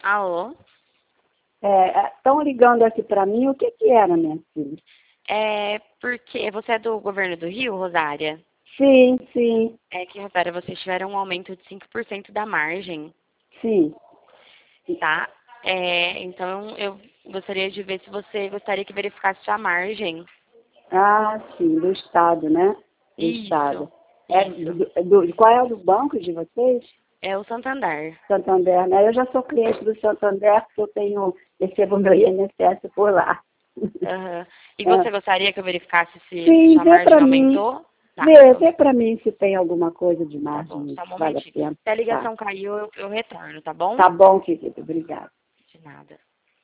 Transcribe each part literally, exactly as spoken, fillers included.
Alô? Estão ligando aqui para mim, o que que era, minha filha? É porque você é do governo do Rio, Rosária? Sim, sim, É que, Rosária, vocês tiveram um aumento de cinco por cento da margem, sim. tá? É, então, eu gostaria de ver se você gostaria que verificasse sua margem. Ah, sim, do Estado, né? Do Isso, Estado. É isso. do, do, qual é o do banco de vocês? É o Santander. Santander, né? Eu já sou cliente do Santander, porque eu tenho, recebo meu I N S S por lá. Aham. E É. você gostaria que eu verificasse se Sim, sua vê margem para mim, aumentou? Tá, vê, então vê para mim se tem alguma coisa de tá bom, margem só um que vale a momentinho. pena. Se a Tá, ligação caiu, eu, eu retorno, tá bom? tá bom, querido, obrigada. De nada.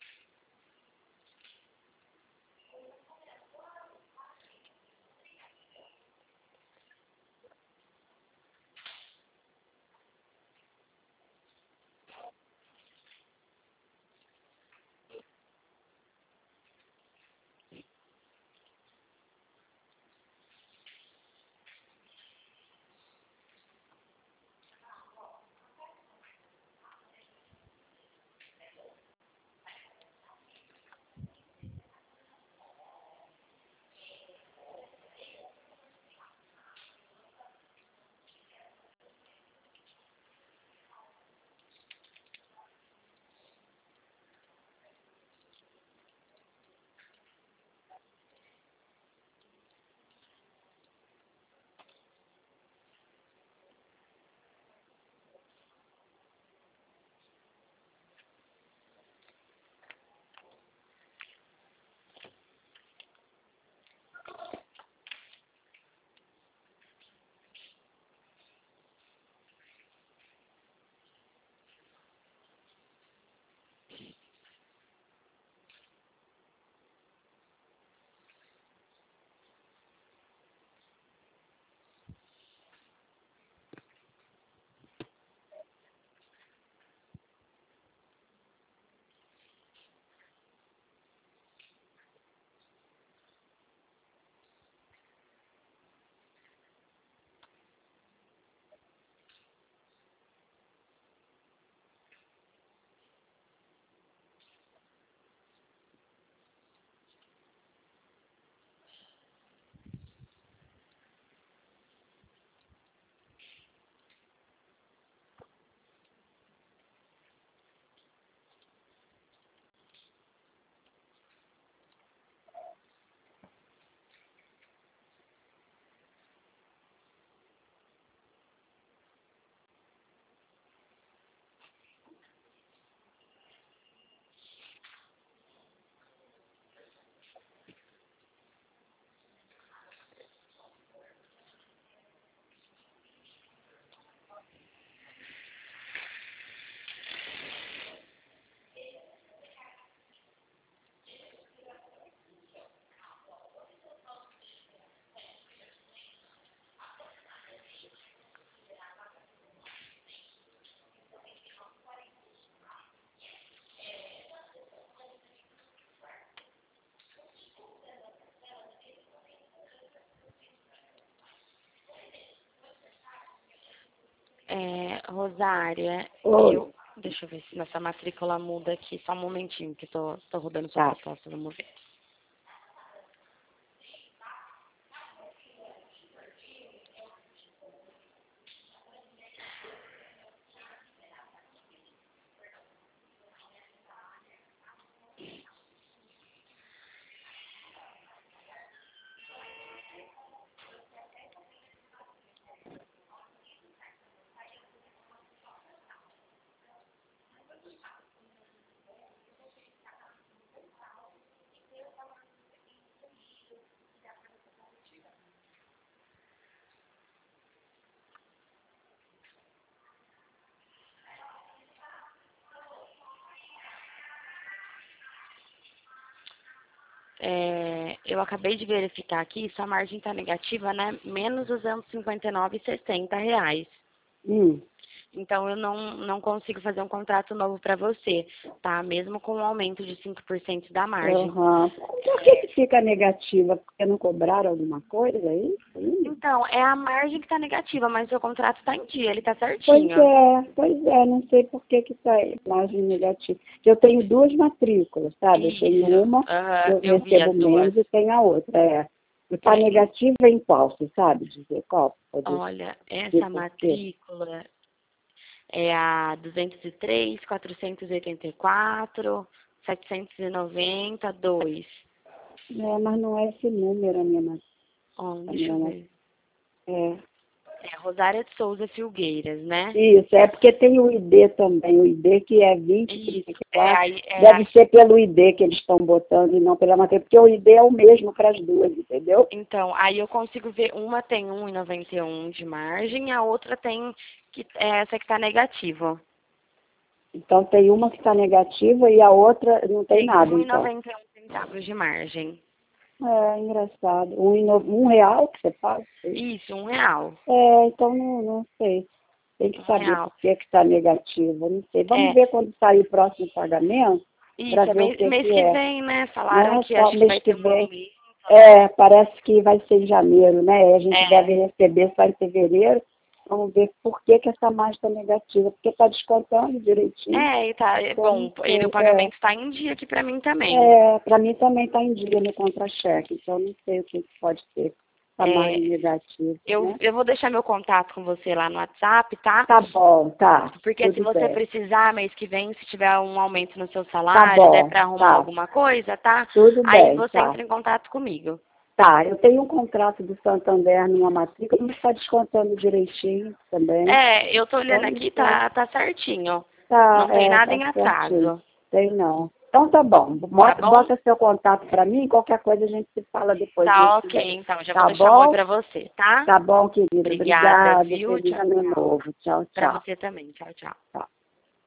É, Rosária, Oi, eu... Deixa eu ver se nossa matrícula muda aqui. Só um momentinho, que tô, tô rodando sua tá. proposta. Vamos ver. É, eu acabei de verificar aqui, sua margem está negativa, né? Menos duzentos e cinquenta e nove vírgula sessenta reais. Hum. Então, eu não, não consigo fazer um contrato novo para você, tá? Mesmo com o aumento de cinco por cento da margem. Uhum. Por que que fica negativa? Porque não cobraram alguma coisa aí? Então, é a margem que está negativa, mas o seu contrato está em dia, ele está Pois certinho. é, pois é, não sei por que que está margem negativa. Eu tenho duas matrículas, sabe? Eu tenho Isso. uma, Aham, eu eu vi as recebo menos duas. e tenho a outra, é. Está Sim. negativa em qual, você sabe dizer qual? Pode Olha, dizer essa por quê? matrícula é a duzentos e três, quatrocentos e oitenta e quatro, setecentos e noventa e dois. É, mas não é esse número a minha matrícula. Ó, A deixa eu minha, ver. é. É Rosária de Souza Filgueiras, né? Isso, é porque tem o I D também, o I D que é vinte, Isso. trinta e É, quatro. aí, é, Deve ser pelo I D que eles estão botando e não pela matrícula, porque o I D é o mesmo para as duas, entendeu? então, aí eu consigo ver, uma tem um vírgula noventa e um de margem, a outra tem que, é essa que está negativa. Então tem uma que está negativa e a outra não tem Tem nada, um vírgula então. noventa e um centavos de margem. É engraçado. Um, e no- um real que você paga? Isso, um real. É, então não, não sei. Tem que Um saber real. por que que está negativa, não sei. Vamos É, ver quando sair o próximo pagamento para isso, é ver o mês, que mês que que é. vem, né? Falaram Né? que Só acho que mês vai que ter um vem. aumento. É, parece que vai ser em janeiro, né? A gente É, deve receber só em fevereiro. Vamos ver por que que essa margem está negativa. Porque está descontando direitinho. é, e tá, é Então, não bom, e o sei. É, pagamento está em dia aqui pra mim também. é, para mim também está em dia no contra-cheque. Então, não sei o que que pode ser essa É, margem negativa, eu, né? eu vou deixar meu contato com você lá no WhatsApp, tá? Tá bom, tá. Porque se Tudo você bem. precisar, mês que vem, se tiver um aumento no seu Tá salário, der bom, pra arrumar tá. alguma coisa, tá? Tudo Aí bem, você tá. entra em contato comigo. Tá, eu tenho um contrato do Santander numa matrícula, mas está descontando direitinho também. É, eu tô Então, olhando não aqui, sei. tá, tá certinho. Tá, Não tem é, nada tá em certinho. atraso. Tem não. Então tá bom. Tá Bota, bom? bota seu contato para mim, qualquer coisa a gente se fala depois mês Tá que ok, vem. então. Já vou Tá deixar um oi bom? pra você, tá? Tá bom, querida. Obrigada, Obrigada. viu? Feliz Tchau, ano tchau. novo. Tchau, Pra tchau. você também. Tchau, tchau. Tchau.